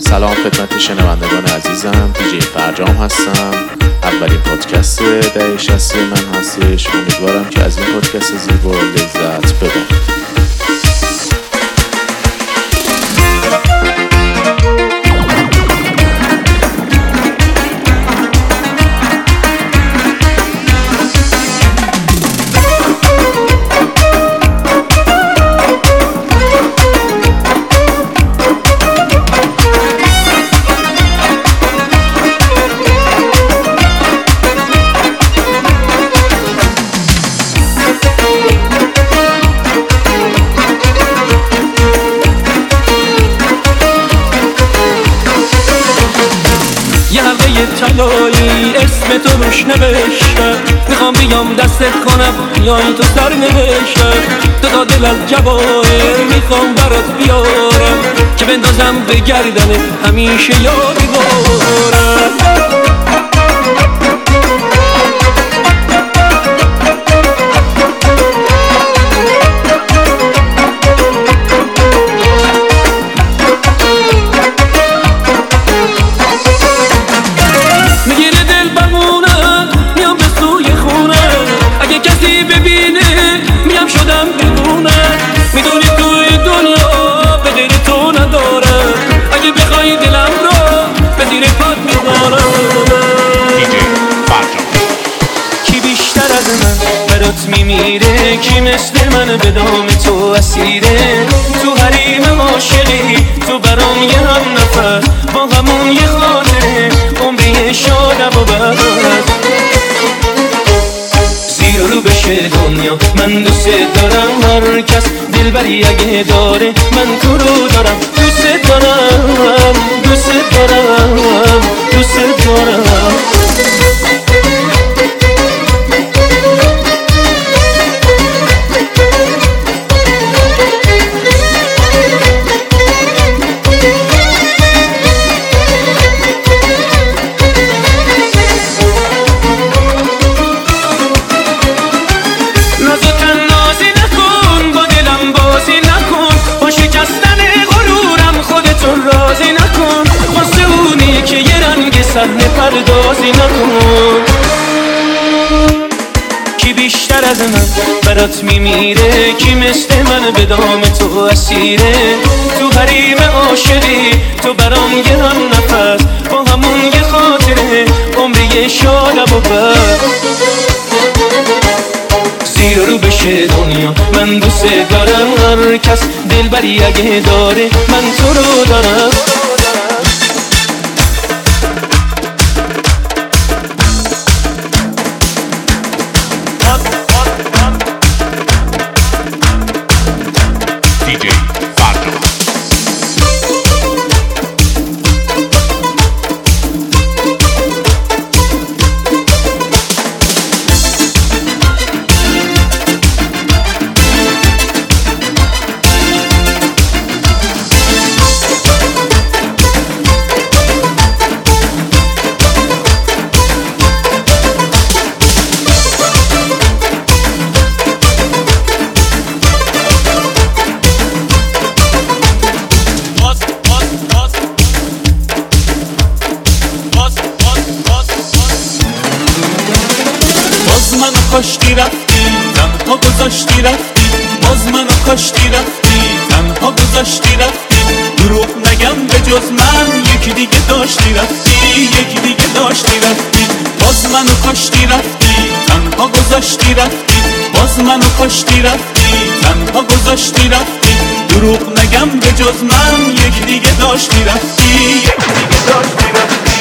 سلام خدمت شنوندگان عزیزم، دیجی فرجام هستم. اولین پادکست دهه 60 من هستش. امیدوارم که از این پادکست زیبا لذت ببرید. طلایی اسم تو روش نوشته، میخوام بیام دستت کنم یا تو سر نوشته. تا دل از جواهر میخوام برات بیارم که بندازم به گردن همیشه یادی بارم. میدونی توی دنیا به غیر تو ندارم، اگه بخوای دلم رو به زیر پات میذارم. کی بیشتر از من برات میمیره، کی مثل من به دام تو اسیره. تو حریم عاشقی تو برام یه هم نفر، با همون یه خاطره عمری شادم و بد. زیر رو بشه دنیا من دوست دارم، هر کس دلبری اگه داره من تو رو دارم. دوست دارم دوست دارم دوست دارم. صحنه پردازی نکن. کی بیشتر از من برات میمیره، کی مثل من به دام تو اسیره. تو حریم عاشقی تو برام یه هم نفس، با همون یه خاطره عمری شادم و بد. زیر رو بشه دنیا من دوست دارم، هر کس دلبری اگه داره من تو رو دارم. کاشتی رفتی تنها گذاشتی رفتی، باز منو کاشتی رفتی تنها گذاشتی رفتی. دروغ نگم به جز من یکی دیگه داشتی رفتی، یکی دیگه داشتی رفتی. باز منو کاشتی رفتی تنها گذاشتی رفتی، باز منو کاشتی رفتی تنها گذاشتی رفتی. دروغ نگم به جز من یکی دیگه داشتی رفتی، یکی دیگه داشتی رفتی.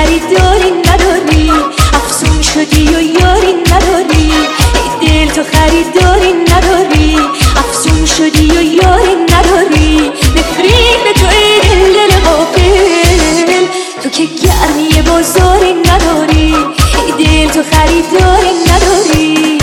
خریداری نداری، افسون شدی و یاری نداری. ای دل تو خریداری نداری، افسون شدی و یاری نداری. نفرین به تو ای دل غافل، تو که گرمی بازاری نداری. ای دل تو خریداری نداری.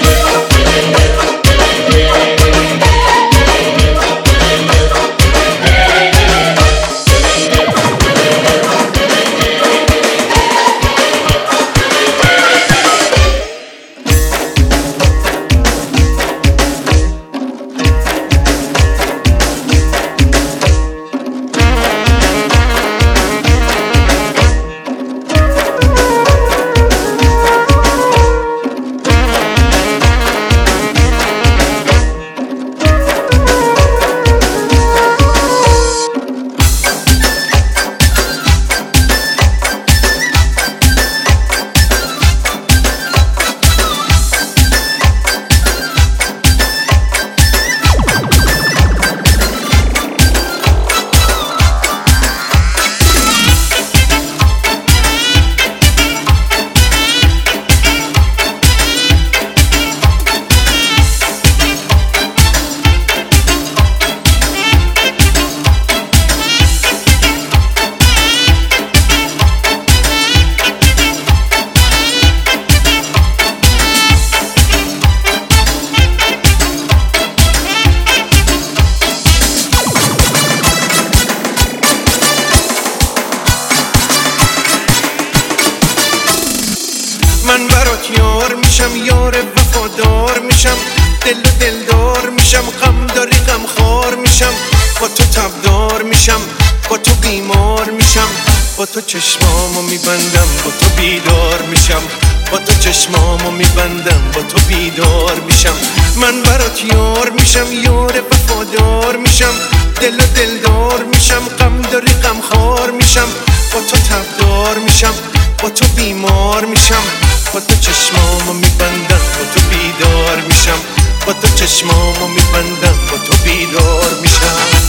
من برات یار میشم، یار وفادار میشم، دل و دلدار میشم، غم داری غم خار میشم، با تو تبدار میشم، با تو بیمار میشم، با تو چشمامو میبندم، با تو بیدار میشم، با تو چشمامو میبندم، با تو بیدار میشم. من برات یار میشم، یار وفادار میشم، دل و دلدار میشم، غم داری غم خار میشم، با تو تبدار میشم، با تو بیمار میشم، با تو چشمامو میبندم، با تو بیدار میشم، با تو چشمامو میبندم، با تو بیدار میشم.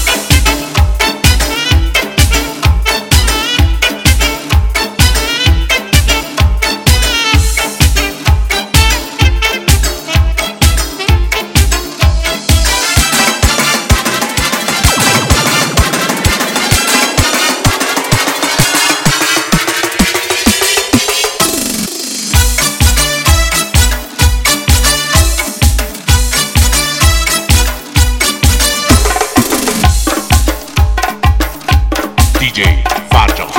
DJ فرجام.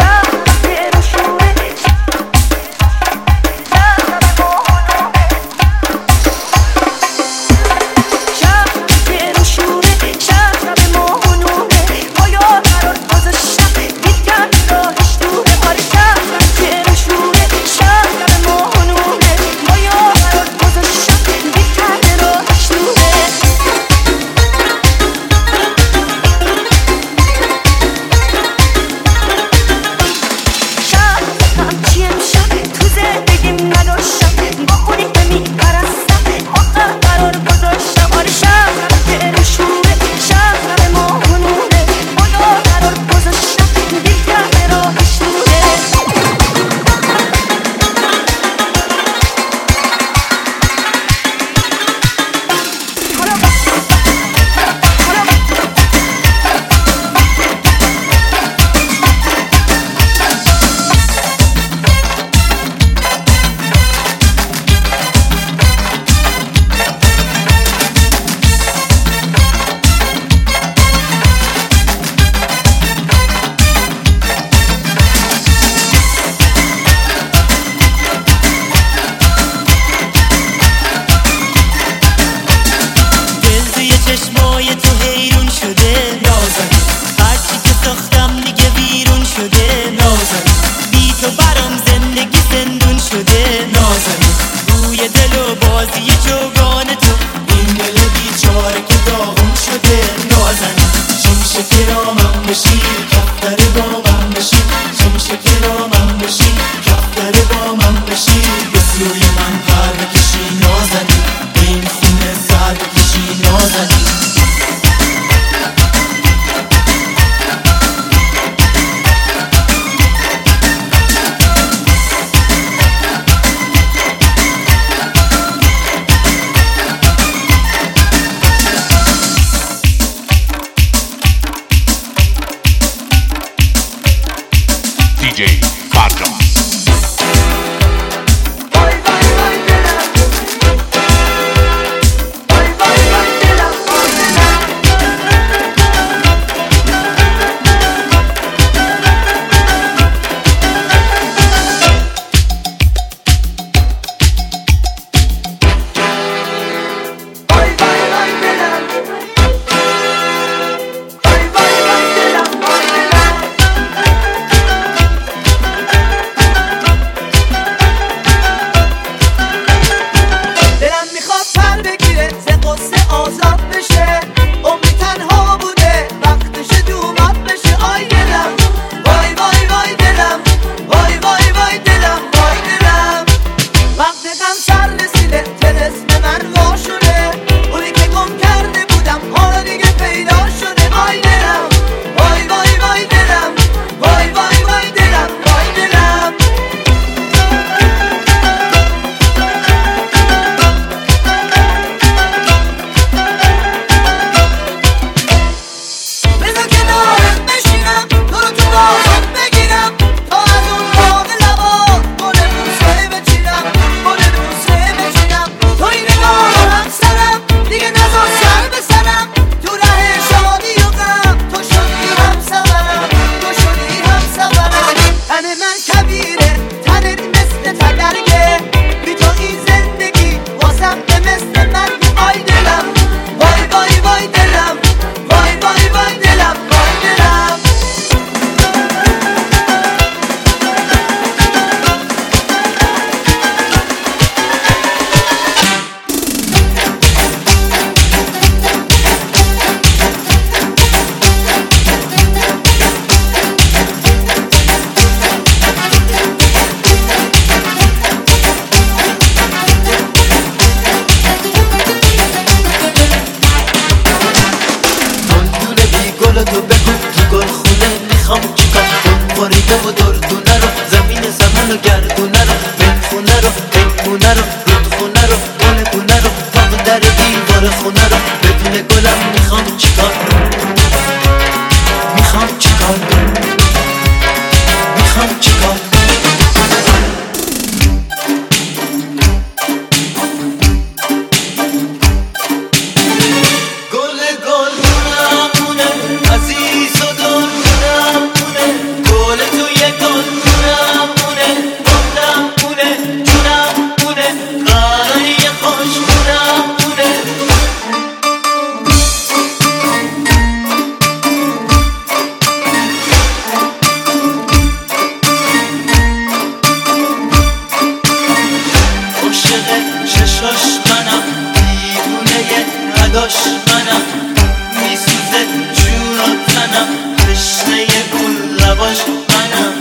چشاش منم دیوونه نداش منم میسوزه جون و تنم تشنه گل لباش منم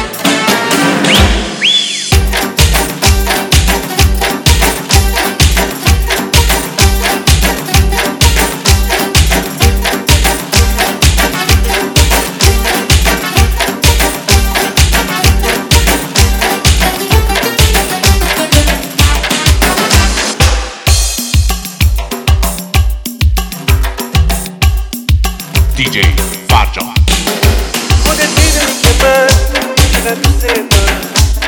دیجی فرجام خودت میدونی که من چقدر دوست دارم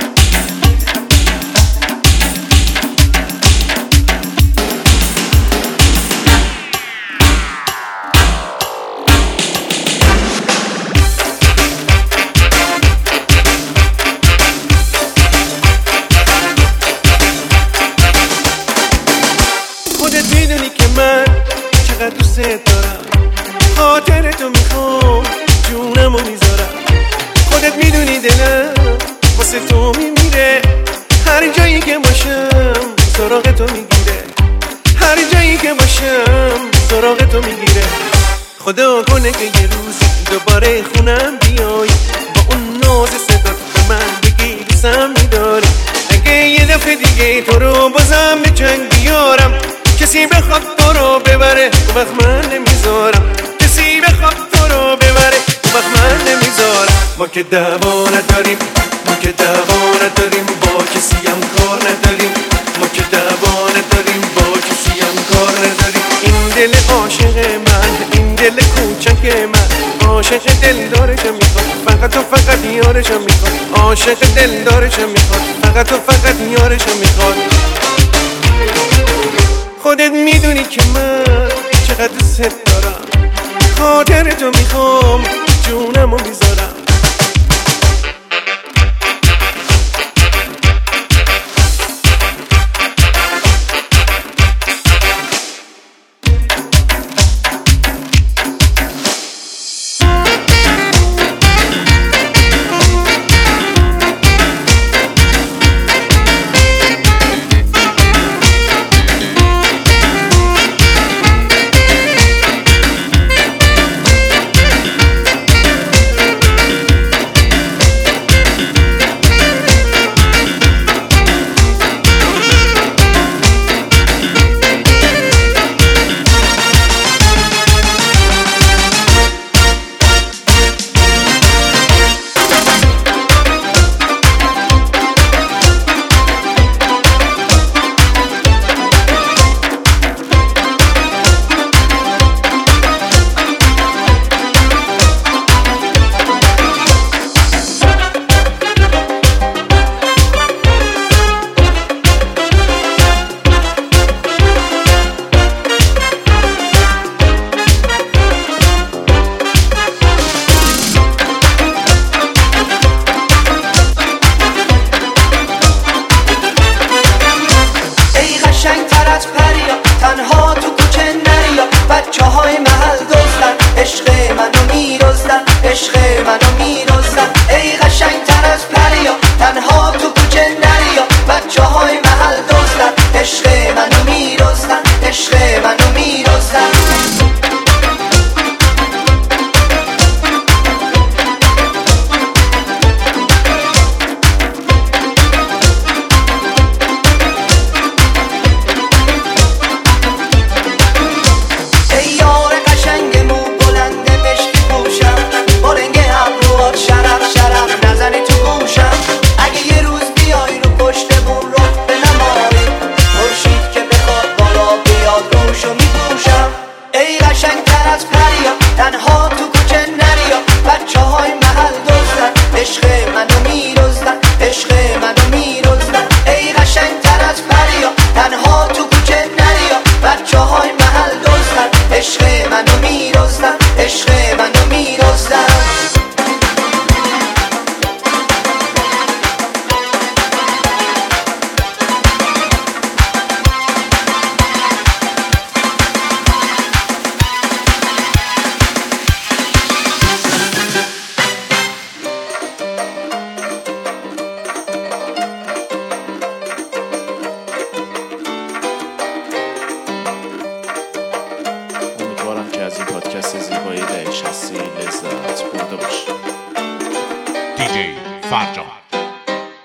خودت میدونی که من چقدر دوست دارم خاطر تو میخوام جونمو میذارم خودت میدونی دلم واسه تو میمیره هر جایی که باشم سراغ تو میگیره هر جایی که باشم سراغ تو میگیره خدا کنه که یه روز دوباره خونم بیای با اون ناز صدات به من بگی دوستم میداری اگه یه دفعه دیگه تو رو بازم به جنگ بیارم کسی بخواد تو رو ببره وقت من نمیذارم کسی بخواد تو رو ببره وقت من نمیذارم ما که دعوا نداریم ما که دعوا نداریم با کسی هم کار نداریم ما که دعوا نداریم با کسی هم کار نداریم این دل عاشق من این دل کوچک من عاشق دلدارشم میخواد فقط و فقط یارشم میخواد عاشق دلدارشم میخواد فقط و فقط یارشم میخواد خودت میدونی که من چقدر دوست دارم خاطر تو میخوام جونمو میذارم این پادکست زیبایی دهه 60 لذت برده باشید. دیجی فرجام.